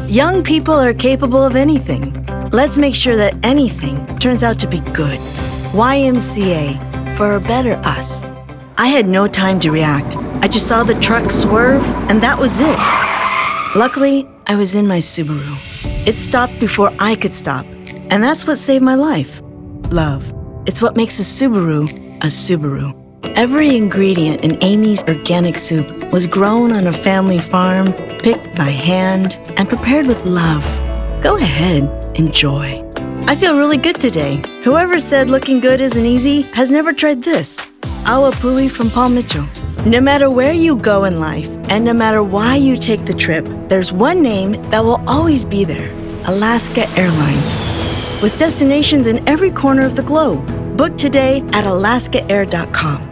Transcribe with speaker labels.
Speaker 1: Young people are capable of anything. Let's make sure that anything turns out to be good. YMCA, for a better us. I had no time to react. I just saw the truck swerve, and that was it. Luckily, I was in my Subaru. It stopped before I could stop, and that's what saved my life. Love. It's what makes a Subaru a Subaru. Every ingredient in Amy's organic soup was grown on a family farm, picked by hand, and prepared with love. Go ahead, enjoy. I feel really good today. Whoever said looking good isn't easy has never tried this. Awa Pui from Paul Mitchell. No matter where you go in life, and no matter why you take the trip, there's one name that will always be there: Alaska Airlines. With destinations in every corner of the globe. Book today at alaskaair.com.